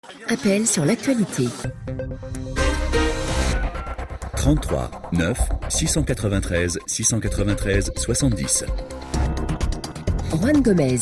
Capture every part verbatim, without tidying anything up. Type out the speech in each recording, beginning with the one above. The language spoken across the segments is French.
Appel sur l'actualité. trente-trois neuf six cent quatre-vingt-treize six cent quatre-vingt-treize soixante-dix. Juan Gomez.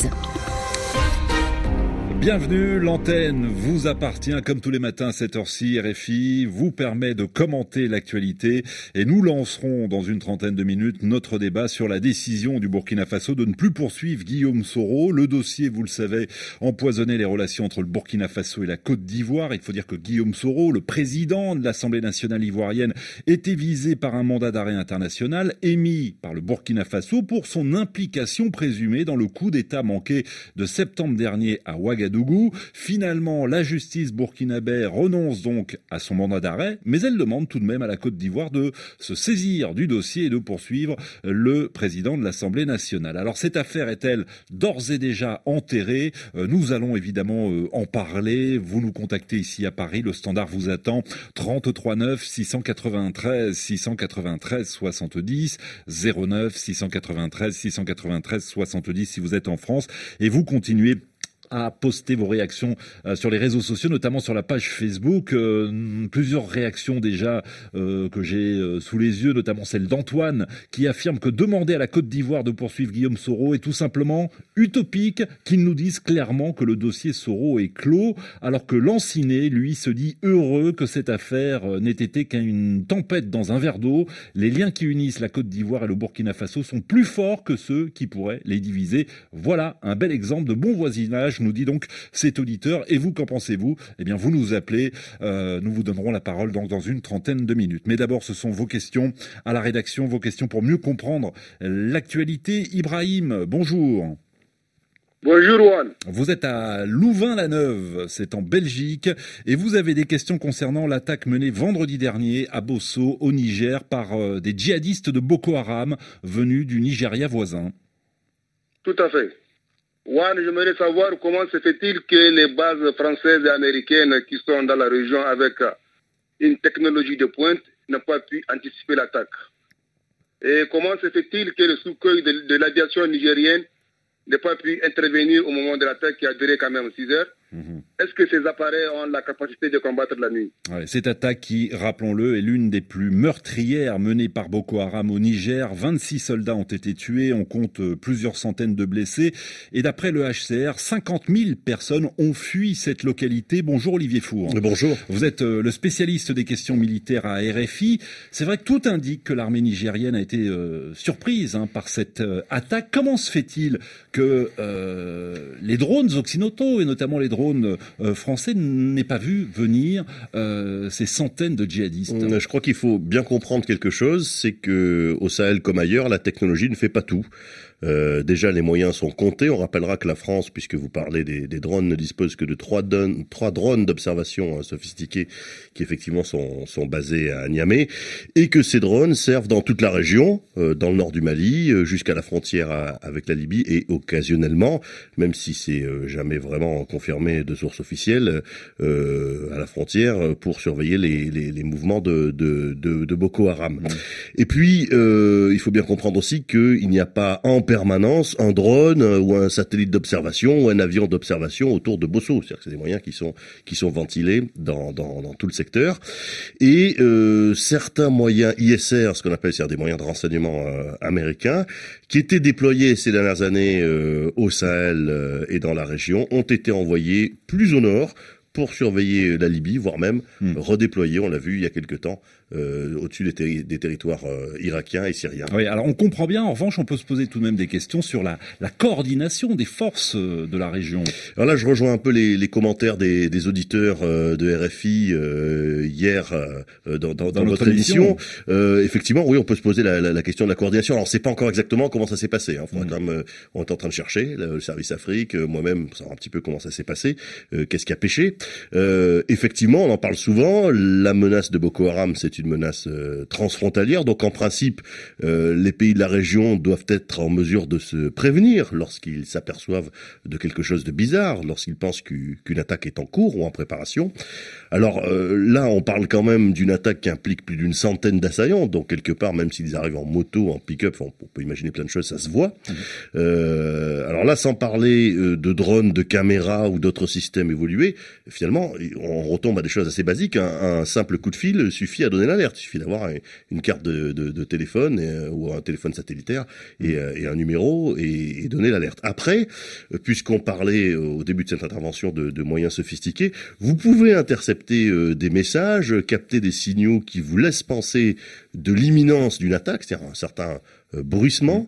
Bienvenue, l'antenne vous appartient comme tous les matins à cette heure-ci. R F I vous permet de commenter l'actualité et nous lancerons dans une trentaine de minutes notre débat sur la décision du Burkina Faso de ne plus poursuivre Guillaume Soro. Le dossier, vous le savez, empoisonnait les relations entre le Burkina Faso et la Côte d'Ivoire. Il faut dire que Guillaume Soro, le président de l'Assemblée nationale ivoirienne, était visé par un mandat d'arrêt international émis par le Burkina Faso pour son implication présumée dans le coup d'État manqué de septembre dernier à Ouagadougou. Finalement, la justice burkinabé renonce donc à son mandat d'arrêt, mais elle demande tout de même à la Côte d'Ivoire de se saisir du dossier et de poursuivre le président de l'Assemblée nationale. Alors cette affaire est-elle d'ores et déjà enterrée ? Nous allons évidemment en parler. Vous nous contactez ici à Paris, le standard vous attend. trente-trois neuf six cent quatre-vingt-treize six cent quatre-vingt-treize soixante-dix, zéro neuf six cent quatre-vingt-treize six cent quatre-vingt-treize soixante-dix si vous êtes en France. Et vous continuez à poster vos réactions euh, sur les réseaux sociaux, notamment sur la page Facebook. Euh, plusieurs réactions déjà euh, que j'ai euh, sous les yeux, notamment celle d'Antoine, qui affirme que demander à la Côte d'Ivoire de poursuivre Guillaume Soro est tout simplement utopique, qu'ils nous disent clairement que le dossier Soro est clos, alors que Lanciné, lui, se dit heureux que cette affaire euh, n'ait été qu'une tempête dans un verre d'eau. Les liens qui unissent la Côte d'Ivoire et le Burkina Faso sont plus forts que ceux qui pourraient les diviser. Voilà un bel exemple de bon voisinage, nous dit donc cet auditeur. Et vous, qu'en pensez-vous ? Eh bien, vous nous appelez. Euh, nous vous donnerons la parole donc dans une trentaine de minutes. Mais d'abord, ce sont vos questions à la rédaction, vos questions pour mieux comprendre l'actualité. Ibrahim, bonjour. Bonjour Juan. Vous êtes à Louvain-la-Neuve, c'est en Belgique, et vous avez des questions concernant l'attaque menée vendredi dernier à Bosso, au Niger, par euh, des djihadistes de Boko Haram venus du Nigeria voisin. Tout à fait. Juan, j'aimerais savoir comment se fait-il que les bases françaises et américaines qui sont dans la région avec une technologie de pointe n'ont pas pu anticiper l'attaque. Et comment se fait-il que le Sukhoi de, de l'aviation nigérienne n'ait pas pu intervenir au moment de l'attaque qui a duré quand même six heures? Mmh. Est-ce que ces appareils ont la capacité de combattre la nuit? Ouais, cette attaque qui, rappelons-le, est l'une des plus meurtrières menées par Boko Haram au Niger. vingt-six soldats ont été tués, on compte plusieurs centaines de blessés. Et d'après le H C R, cinquante mille personnes ont fui cette localité. Bonjour Olivier Four. Bonjour. Vous êtes le spécialiste des questions militaires à R F I. C'est vrai que tout indique que l'armée nigérienne a été euh, surprise hein, par cette euh, attaque. Comment se fait-il que euh, les drones occidentaux, et notamment les drones Euh, français, n'ait pas vu venir euh, ces centaines de djihadistes? Je crois qu'il faut bien comprendre quelque chose, c'est que au Sahel comme ailleurs, la technologie ne fait pas tout. Euh, déjà, les moyens sont comptés. On rappellera que la France, puisque vous parlez des, des drones, ne dispose que de trois, don- trois drones d'observation hein, sophistiqués qui effectivement sont, sont basés à Niamey, et que ces drones servent dans toute la région, euh, dans le nord du Mali, euh, jusqu'à la frontière à, avec la Libye, et occasionnellement, même si c'est euh, jamais vraiment confirmé de source officielle, euh, à la frontière pour surveiller les, les, les mouvements de, de, de, de Boko Haram. Mmh. Et puis, euh, il faut bien comprendre aussi qu'il n'y a pas en permanence un drone ou un satellite d'observation ou un avion d'observation autour de Bosso. C'est-à-dire que c'est des moyens qui sont qui sont ventilés dans dans, dans tout le secteur. Et euh, certains moyens I S R, ce qu'on appelle c'est-à-dire des moyens de renseignement euh, américains, qui étaient déployés ces dernières années euh, au Sahel euh, et dans la région, ont été envoyés plus au nord pour surveiller la Libye, voire même mmh. redéployer, on l'a vu il y a quelque temps, euh, au-dessus des, terri- des territoires euh, irakiens et syriens. Oui, alors on comprend bien, en revanche, on peut se poser tout de même des questions sur la, la coordination des forces euh, de la région. Alors là, je rejoins un peu les, les commentaires des, des auditeurs euh, de R F I euh, hier euh, dans, dans, dans, dans notre émission. Euh, effectivement, oui, on peut se poser la, la, la question de la coordination. Alors, on ne sait pas encore exactement comment ça s'est passé. Hein. Faudra mmh. quand même, euh, on est en train de chercher, le, le service Afrique, euh, moi-même, pour savoir un petit peu comment ça s'est passé, euh, qu'est-ce qui a pêché. Euh, effectivement, on en parle souvent, la menace de Boko Haram, c'est une menace euh, transfrontalière, donc en principe, euh, les pays de la région doivent être en mesure de se prévenir lorsqu'ils s'aperçoivent de quelque chose de bizarre, lorsqu'ils pensent qu'une, qu'une attaque est en cours ou en préparation. Alors euh, là, on parle quand même d'une attaque qui implique plus d'une centaine d'assaillants, donc quelque part, même s'ils arrivent en moto, en pick-up, on peut imaginer plein de choses, ça se voit. Mmh. Euh, alors là, sans parler euh, de drones, de caméras ou d'autres systèmes évolués, finalement, on retombe à des choses assez basiques. Un, un simple coup de fil suffit à donner l'alerte. Il suffit d'avoir une carte de, de, de téléphone et, ou un téléphone satellitaire et, et un numéro et, et donner l'alerte. Après, puisqu'on parlait au début de cette intervention de, de moyens sophistiqués, vous pouvez intercepter euh, des messages, capter des signaux qui vous laissent penser de l'imminence d'une attaque, c'est-à-dire un certain euh, bruissement.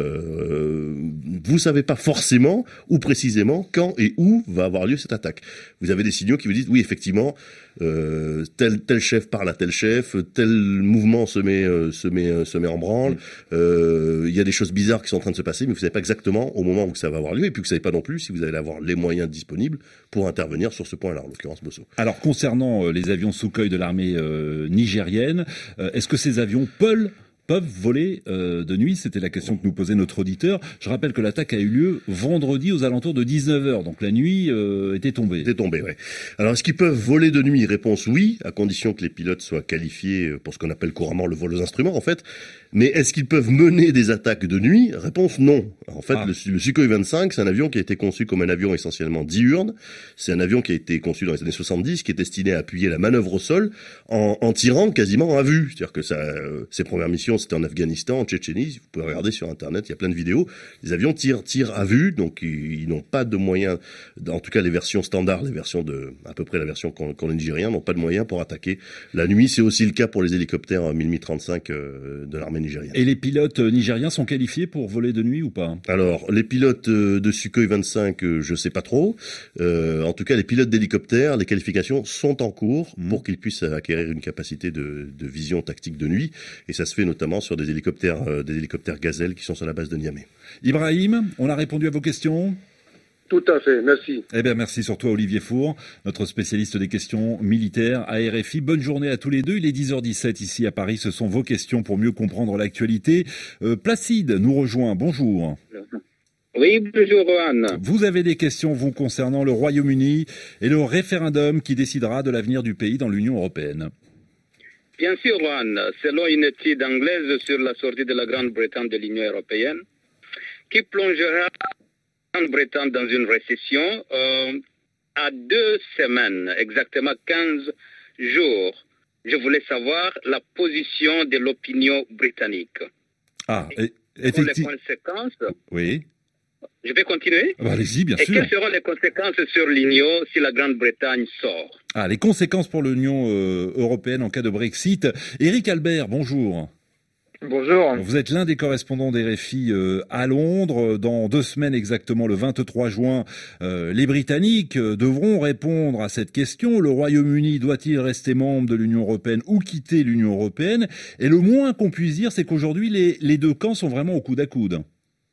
Euh, vous savez pas forcément ou précisément quand et où va avoir lieu cette attaque. Vous avez des signaux qui vous disent oui, effectivement, euh, tel tel chef parle à tel chef, tel mouvement se met euh, se met euh, se met en branle. Euh, il y a des choses bizarres qui sont en train de se passer, mais vous savez pas exactement au moment où ça va avoir lieu, et puis vous savez pas non plus si vous allez avoir les moyens disponibles pour intervenir sur ce point-là, en l'occurrence Bosso. Alors concernant euh, les avions Sukhoi de l'armée euh, nigérienne, euh, est-ce que ces avions peuvent peuvent voler euh, de nuit? C'était la question que nous posait notre auditeur. Je rappelle que l'attaque a eu lieu vendredi aux alentours de dix-neuf heures, donc la nuit euh, était tombée. Était tombée, ouais. Alors, est-ce qu'ils peuvent voler de nuit? Réponse oui, à condition que les pilotes soient qualifiés pour ce qu'on appelle couramment le vol aux instruments, en fait. Mais est-ce qu'ils peuvent mener des attaques de nuit? Réponse non. En fait, ah. le, le Sukhoi vingt-cinq, c'est un avion qui a été conçu comme un avion essentiellement diurne. C'est un avion qui a été conçu dans les années soixante-dix, qui est destiné à appuyer la manœuvre au sol en, en tirant quasiment à vue. C'est-à-dire que ça, euh, ses premières missions, c'était en Afghanistan, en Tchétchénie. Vous pouvez regarder sur Internet, il y a plein de vidéos. Les avions tirent, tirent à vue, donc ils, ils n'ont pas de moyens, en tout cas les versions standards, les versions de, à peu près la version qu'on, qu'on les Nigériens, n'ont pas de moyens pour attaquer la nuit. C'est aussi le cas pour les hélicoptères Mil Mi trente-cinq euh, de l'armée nigérienne. Et les pilotes nigériens sont qualifiés pour voler de nuit ou pas? Alors, les pilotes de Sukhoi vingt-cinq, je sais pas trop. Euh, en tout cas, les pilotes d'hélicoptères, les qualifications sont en cours mmh. pour qu'ils puissent acquérir une capacité de, de vision tactique de nuit. Et ça se fait notamment sur des hélicoptères, euh, des hélicoptères Gazelle qui sont sur la base de Niamey. Ibrahim, on a répondu à vos questions? Tout à fait, merci. Eh bien, merci surtout à Olivier Four, notre spécialiste des questions militaires à R F I. Bonne journée à tous les deux. Il est dix heures dix-sept ici à Paris. Ce sont vos questions pour mieux comprendre l'actualité. Euh, Placide nous rejoint. Bonjour. Oui, bonjour, Rohan. Vous avez des questions, vous, concernant le Royaume-Uni et le référendum qui décidera de l'avenir du pays dans l'Union européenne. Bien sûr, Rohan. Selon une étude anglaise sur la sortie de la Grande-Bretagne de l'Union européenne, qui plongera Grande-Bretagne dans une récession euh, à deux semaines, exactement quinze jours. Je voulais savoir la position de l'opinion britannique. Ah, et, effectivement. Les conséquences. Oui. Je vais continuer. Bah, allez-y, bien et sûr. Et quelles seront les conséquences sur l'Union si la Grande-Bretagne sort? Ah, les conséquences pour l'Union euh, européenne en cas de Brexit. Éric Albert, bonjour. Bonjour. Vous êtes l'un des correspondants d'R F I euh, à Londres. Dans deux semaines exactement, le vingt-trois juin, euh, les Britanniques euh, devront répondre à cette question. Le Royaume-Uni doit-il rester membre de l'Union européenne ou quitter l'Union européenne? Et le moins qu'on puisse dire, c'est qu'aujourd'hui, les, les deux camps sont vraiment au coude à coude.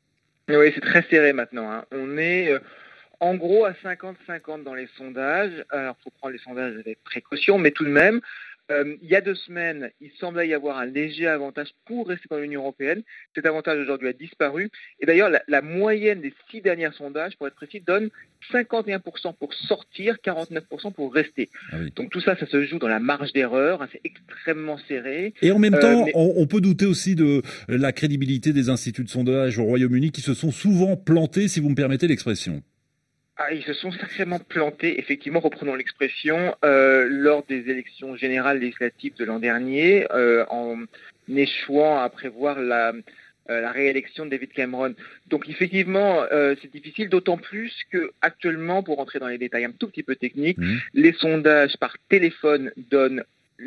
Oui, c'est très serré maintenant. Hein. On est euh, en gros à cinquante cinquante dans les sondages. Alors, il faut prendre les sondages avec précaution, mais tout de même, Euh, il y a deux semaines, il semblait y avoir un léger avantage pour rester dans l'Union européenne. Cet avantage aujourd'hui a disparu. Et d'ailleurs, la, la moyenne des six derniers sondages, pour être précis, donne cinquante et un pour cent pour sortir, quarante-neuf pour cent pour rester. Ah oui. Donc tout ça, ça se joue dans la marge d'erreur. Hein, c'est extrêmement serré. Et en même euh, temps, mais... on, on peut douter aussi de la crédibilité des instituts de sondage au Royaume-Uni qui se sont souvent plantés, si vous me permettez l'expression. Ah, ils se sont sacrément plantés, effectivement, reprenons l'expression, euh, lors des élections générales législatives de l'an dernier, euh, en échouant à prévoir la, euh, la réélection de David Cameron. Donc effectivement, euh, c'est difficile, d'autant plus que actuellement, pour rentrer dans les détails un tout petit peu techniques, mmh. les sondages par téléphone donnent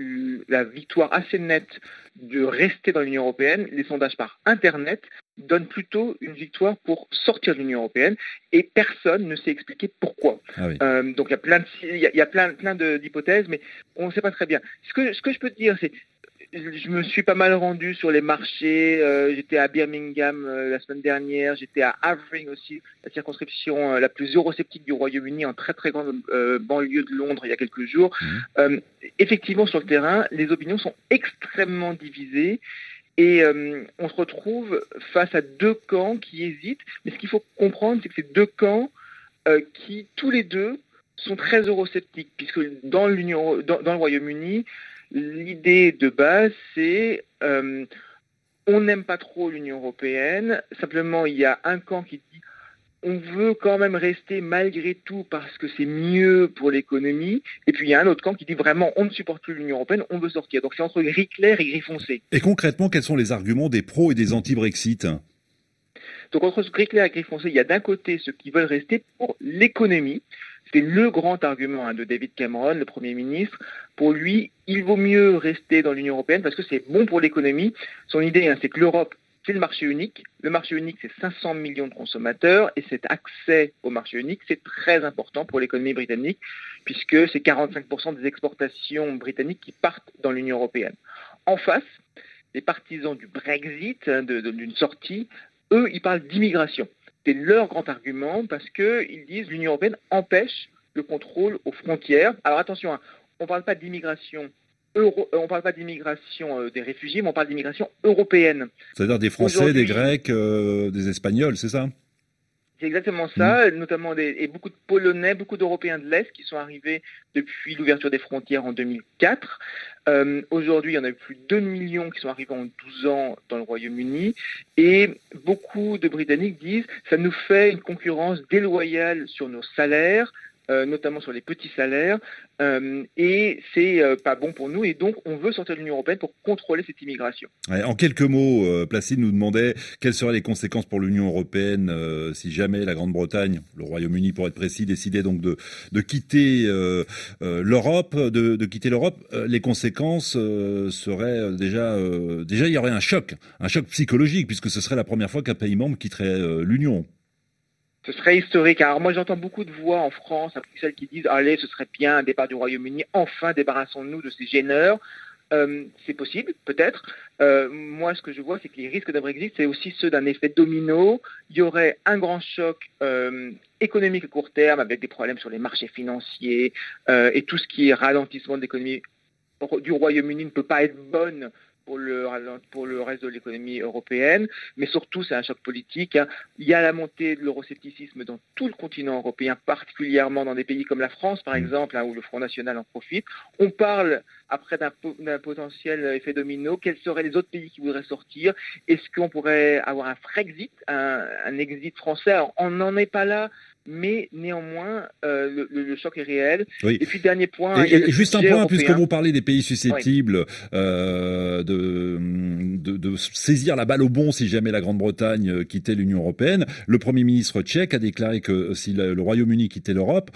la victoire assez nette de rester dans l'Union européenne. Les sondages par Internet donnent plutôt une victoire pour sortir de l'Union européenne et personne ne sait expliquer pourquoi. Ah oui. euh, donc il y a plein de, il y a, il y a plein, plein de, d'hypothèses, mais on ne sait pas très bien. Ce que, ce que je peux te dire, c'est je me suis pas mal rendu sur les marchés. Euh, j'étais à Birmingham euh, la semaine dernière. J'étais à Havering aussi, la circonscription euh, la plus eurosceptique du Royaume-Uni, en très très grande euh, banlieue de Londres, il y a quelques jours. Mmh. Euh, effectivement, sur le terrain, les opinions sont extrêmement divisées. Et euh, on se retrouve face à deux camps qui hésitent. Mais ce qu'il faut comprendre, c'est que c'est deux camps euh, qui, tous les deux, sont très eurosceptiques, puisque dans l'Union, dans, dans le Royaume-Uni, l'idée de base, c'est euh, on n'aime pas trop l'Union européenne. Simplement, il y a un camp qui dit on veut quand même rester malgré tout parce que c'est mieux pour l'économie. Et puis il y a un autre camp qui dit vraiment on ne supporte plus l'Union européenne, on veut sortir. Donc c'est entre gris clair et gris foncé. Et concrètement, quels sont les arguments des pros et des anti-Brexit ? Donc entre ce gris clair et gris foncé, il y a d'un côté ceux qui veulent rester pour l'économie. C'est le grand argument hein, de David Cameron, le Premier ministre. Pour lui, il vaut mieux rester dans l'Union européenne parce que c'est bon pour l'économie. Son idée, hein, c'est que l'Europe, c'est le marché unique. Le marché unique, c'est cinq cents millions de consommateurs et cet accès au marché unique, c'est très important pour l'économie britannique puisque c'est quarante-cinq pour cent des exportations britanniques qui partent dans l'Union européenne. En face, les partisans du Brexit, hein, de, de, d'une sortie, eux, ils parlent d'immigration. C'est leur grand argument parce qu'ils disent que l'Union européenne empêche le contrôle aux frontières. Alors attention, hein, on ne parle pas d'immigration Euro, on ne parle pas d'immigration euh, des réfugiés, mais on parle d'immigration européenne. C'est-à-dire des Français, Aujourd'hui, des Grecs, euh, des Espagnols, c'est ça ? C'est exactement ça, mmh. notamment des, et beaucoup de Polonais, beaucoup d'Européens de l'Est qui sont arrivés depuis l'ouverture des frontières en deux mille quatre. Euh, aujourd'hui, il y en a eu plus de deux millions qui sont arrivés en douze ans dans le Royaume-Uni. Et beaucoup de Britanniques disent que ça nous fait une concurrence déloyale sur nos salaires, Euh, notamment sur les petits salaires, euh, et c'est euh, pas bon pour nous, et donc on veut sortir de l'Union européenne pour contrôler cette immigration. Ouais, en quelques mots, euh, Placide nous demandait quelles seraient les conséquences pour l'Union européenne euh, si jamais la Grande-Bretagne, le Royaume-Uni pour être précis, décidait donc de, de quitter euh, euh, l'Europe, de, de quitter l'Europe. Euh, les conséquences euh, seraient déjà, euh, déjà il y aurait un choc, un choc psychologique, puisque ce serait la première fois qu'un pays membre quitterait euh, l'Union. Ce serait historique. Alors moi j'entends beaucoup de voix en France, à Bruxelles, qui disent « Allez, ce serait bien un départ du Royaume-Uni, enfin débarrassons-nous de ces gêneurs euh, ». C'est possible, peut-être. Euh, moi ce que je vois, c'est que les risques d'un Brexit, c'est aussi ceux d'un effet domino. Il y aurait un grand choc euh, économique à court terme, avec des problèmes sur les marchés financiers, euh, et tout ce qui est ralentissement de l'économie du Royaume-Uni ne peut pas être bonne pour le, pour le reste de l'économie européenne, mais surtout c'est un choc politique. Hein. Il y a la montée de l'euroscepticisme dans tout le continent européen, particulièrement dans des pays comme la France par exemple, hein, où le Front National en profite. On parle après d'un, d'un potentiel effet domino. Quels seraient les autres pays qui voudraient sortir ? Est-ce qu'on pourrait avoir un Frexit, un, un exit français ? Alors, on n'en est pas là, mais néanmoins, euh, le, le choc est réel. Oui. Et puis, dernier point... Et, et juste un point, européen. puisque vous parlez des pays susceptibles oui. euh, de, de, de saisir la balle au bond si jamais la Grande-Bretagne quittait l'Union européenne, le Premier ministre tchèque a déclaré que si le, le Royaume-Uni quittait l'Europe,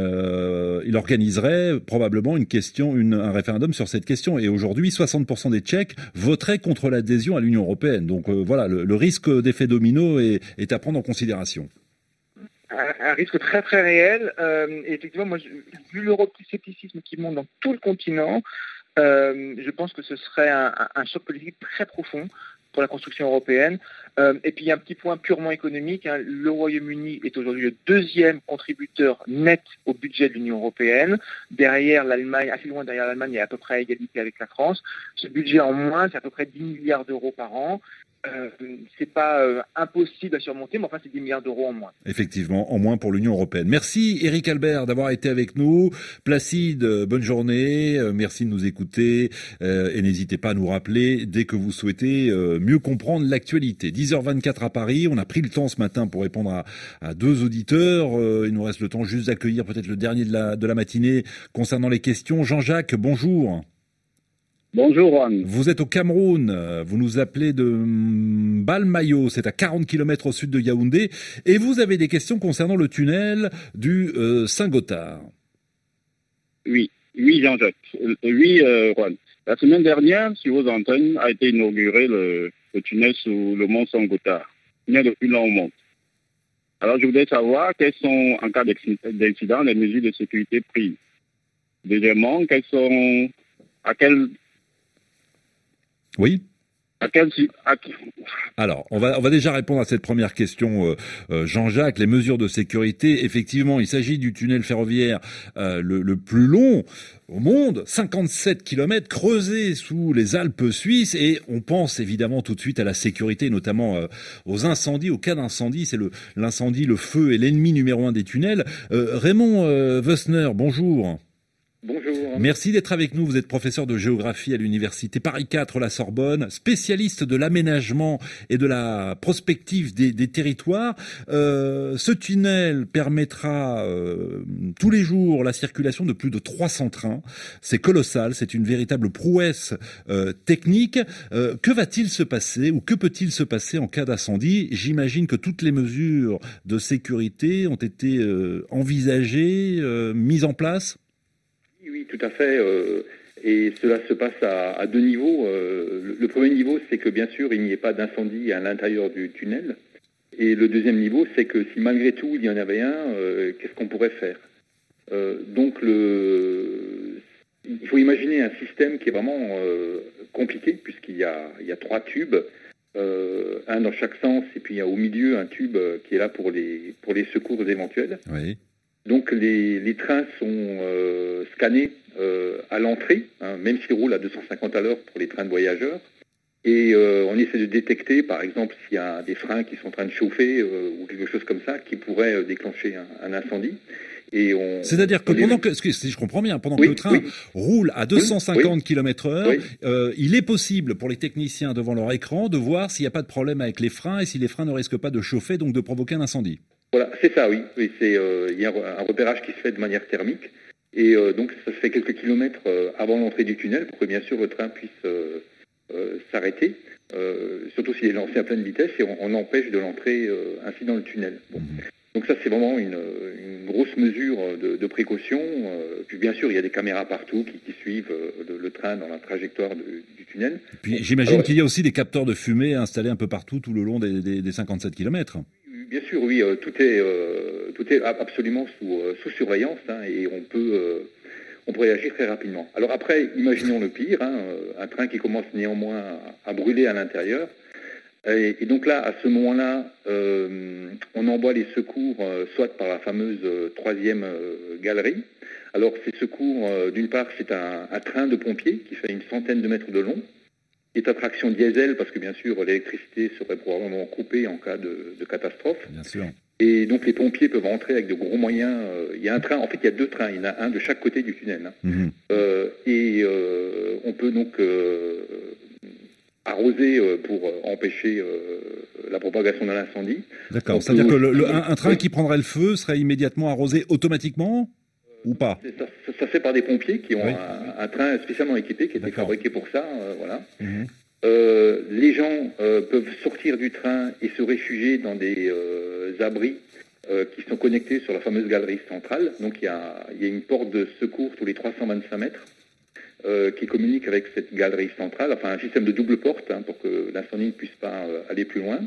euh, il organiserait probablement une question, une, un référendum sur cette question. Et aujourd'hui, soixante pour cent des Tchèques voteraient contre l'adhésion à l'Union européenne. Donc euh, voilà, le, le risque d'effet domino est, est à prendre en considération. Un, un risque très très réel. Euh, et effectivement, moi, je, vu l'euroscepticisme qui monte dans tout le continent, euh, je pense que ce serait un, un, un choc politique très profond pour la construction européenne. Euh, et puis il y a un petit point purement économique. Hein. Le Royaume-Uni est aujourd'hui le deuxième contributeur net au budget de l'Union européenne. Derrière l'Allemagne, assez loin derrière l'Allemagne, il y a à peu près à égalité avec la France. Ce budget en moins, c'est à peu près dix milliards d'euros par an. Euh, c'est pas euh, impossible à surmonter, mais enfin c'est dix milliards d'euros en moins. Effectivement, en moins pour l'Union européenne. Merci Éric Albert d'avoir été avec nous. Placide, bonne journée, euh, merci de nous écouter euh, et n'hésitez pas à nous rappeler dès que vous souhaitez euh, mieux comprendre l'actualité. dix heures vingt-quatre à Paris, on a pris le temps ce matin pour répondre à, à deux auditeurs. Euh, il nous reste le temps juste d'accueillir peut-être le dernier de la, de la matinée concernant les questions. Jean-Jacques, bonjour. Bonjour Juan. Vous êtes au Cameroun, vous nous appelez de Balmayo, c'est à quarante kilomètres au sud de Yaoundé, et vous avez des questions concernant le tunnel du euh, Saint-Gothard. Oui, oui Jean-Jacques, euh, oui euh, Juan. La semaine dernière, sur vos antennes, a été inauguré le, le tunnel sous le mont Saint-Gothard, tunnel le plus long au monde. Alors je voudrais savoir quelles sont, en cas d'incident, les mesures de sécurité prises. Deuxièmement, quelles sont, à quel Oui. À quel... à... Alors, on va, on va déjà répondre à cette première question, euh, euh, Jean-Jacques. Les mesures de sécurité, effectivement, il s'agit du tunnel ferroviaire euh, le, le plus long au monde, cinquante-sept kilomètres, creusé sous les Alpes suisses, et on pense évidemment tout de suite à la sécurité, notamment euh, aux incendies, au cas d'incendie. C'est le, l'incendie, le feu est l'ennemi numéro un des tunnels. Euh, Raymond euh, Wössner, bonjour. Bonjour. Merci d'être avec nous. Vous êtes professeur de géographie à l'université Paris quatre, la Sorbonne, spécialiste de l'aménagement et de la prospective des, des territoires. Euh, ce tunnel permettra euh, tous les jours la circulation de plus de trois cents trains. C'est colossal, c'est une véritable prouesse euh, technique. Euh, que va-t-il se passer ou que peut-il se passer en cas d'incendie ? J'imagine que toutes les mesures de sécurité ont été euh, envisagées, euh, mises en place. Oui, tout à fait. Euh, et cela se passe à, à deux niveaux. Euh, le, le premier niveau, c'est que bien sûr, il n'y ait pas d'incendie à l'intérieur du tunnel. Et le deuxième niveau, c'est que si malgré tout il y en avait un, euh, qu'est-ce qu'on pourrait faire ? euh, Donc, le, il faut imaginer un système qui est vraiment euh, compliqué, puisqu'il y a, il y a trois tubes, euh, un dans chaque sens, et puis il y a au milieu un tube qui est là pour les, pour les secours éventuels. Oui. Donc les, les trains sont euh, scannés euh, à l'entrée, hein, même s'ils roulent à deux cent cinquante à l'heure pour les trains de voyageurs. Et euh, on essaie de détecter, par exemple, s'il y a des freins qui sont en train de chauffer euh, ou quelque chose comme ça, qui pourrait euh, déclencher un, un incendie. Et on, C'est-à-dire que on pendant les... que, si je comprends bien, pendant oui, que le train oui. roule à deux cent cinquante oui, kilomètres heure, oui. euh, il est possible pour les techniciens devant leur écran de voir s'il n'y a pas de problème avec les freins et si les freins ne risquent pas de chauffer, donc de provoquer un incendie. Voilà, c'est ça, oui. oui c'est, euh, il y a un repérage qui se fait de manière thermique. Et euh, donc, ça se fait quelques kilomètres euh, avant l'entrée du tunnel pour que, bien sûr, le train puisse euh, euh, s'arrêter, euh, surtout s'il est lancé à pleine vitesse, et on, on empêche de l'entrée euh, ainsi dans le tunnel. Bon. Mmh. Donc ça, c'est vraiment une, une grosse mesure de, de précaution. Euh, puis, bien sûr, il y a des caméras partout qui, qui suivent euh, le, le train dans la trajectoire de, du tunnel. Puis, j'imagine Alors, qu'il y a aussi des capteurs de fumée installés un peu partout tout le long des, des, des cinquante-sept kilomètres. Bien sûr, oui, euh, tout est euh, tout est absolument sous euh, sous surveillance, hein, et on peut euh, on peut réagir très rapidement. Alors après, imaginons le pire, hein, un train qui commence néanmoins à, à brûler à l'intérieur, et, et donc là, à ce moment-là, euh, on envoie les secours euh, soit par la fameuse euh, troisième euh, galerie. Alors ces secours, euh, d'une part, c'est un, un train de pompiers qui fait une centaine de mètres de long, qui est à traction diesel, parce que bien sûr l'électricité serait probablement coupée en cas de, de catastrophe. Bien sûr. Et donc les pompiers peuvent entrer avec de gros moyens. Euh, il y a un train, en fait il y a deux trains, il y en a un de chaque côté du tunnel. Hein. Mm-hmm. Euh, et euh, on peut donc euh, arroser euh, pour empêcher euh, la propagation de l'incendie. D'accord, c'est-à-dire que le, le, un, un train oui. qui prendrait le feu serait immédiatement arrosé automatiquement ou pas ? ça, ça, ça se fait par des pompiers qui ont oui. un, un train spécialement équipé, qui était fabriqué pour ça. Euh, voilà. Mm-hmm. Euh, les gens euh, peuvent sortir du train et se réfugier dans des euh, abris euh, qui sont connectés sur la fameuse galerie centrale. Donc il y a, il y a une porte de secours tous les trois cent vingt-cinq mètres euh, qui communique avec cette galerie centrale, enfin un système de double porte hein, pour que l'incendie ne puisse pas euh, aller plus loin.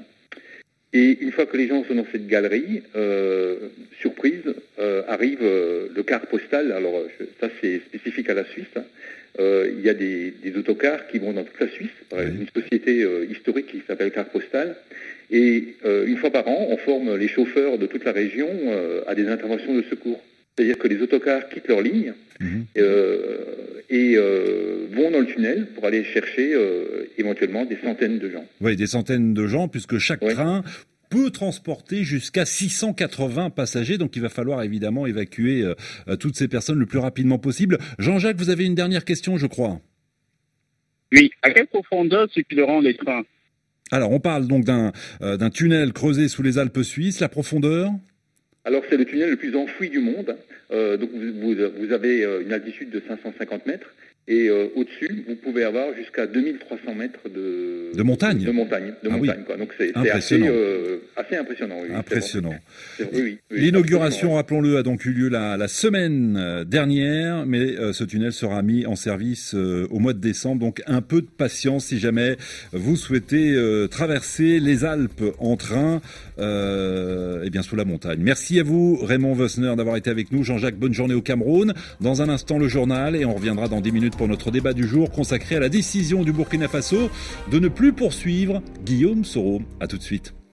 Et une fois que les gens sont dans cette galerie, euh, surprise, euh, arrive euh, le car postal. Alors je, ça c'est spécifique à la Suisse. Hein. Euh, il y a des, des autocars qui vont dans toute la Suisse, par oui. une société euh, historique qui s'appelle Car Postal. Et euh, une fois par an, on forme les chauffeurs de toute la région euh, à des interventions de secours. C'est-à-dire que les autocars quittent leur ligne mmh. euh, et euh, vont dans le tunnel pour aller chercher euh, éventuellement des centaines de gens. Oui, des centaines de gens, puisque chaque oui. train peut transporter jusqu'à six cent quatre-vingts passagers, donc il va falloir évidemment évacuer euh, toutes ces personnes le plus rapidement possible. Jean-Jacques, vous avez une dernière question, je crois. Oui, à quelle profondeur circuleront les trains ? Alors, on parle donc d'un, euh, d'un tunnel creusé sous les Alpes suisses. La profondeur ? Alors, c'est le tunnel le plus enfoui du monde. Euh, donc, vous, vous, vous avez une altitude de cinq cent cinquante mètres. Et euh, au-dessus, vous pouvez avoir jusqu'à deux mille trois cents mètres de, de montagne. De, de montagne, de ah montagne oui. quoi. Donc c'est, c'est assez, euh, assez impressionnant. Oui, impressionnant. C'est bon. c'est, oui, oui, L'inauguration, rappelons-le, a donc eu lieu la, la semaine dernière, mais euh, ce tunnel sera mis en service euh, au mois de décembre. Donc un peu de patience si jamais vous souhaitez euh, traverser les Alpes en train, euh, et bien sous la montagne. Merci à vous, Raymond Wössner, d'avoir été avec nous. Jean-Jacques, bonne journée au Cameroun. Dans un instant, le journal, et on reviendra dans dix minutes pour notre débat du jour consacré à la décision du Burkina Faso de ne plus poursuivre Guillaume Soro. À tout de suite.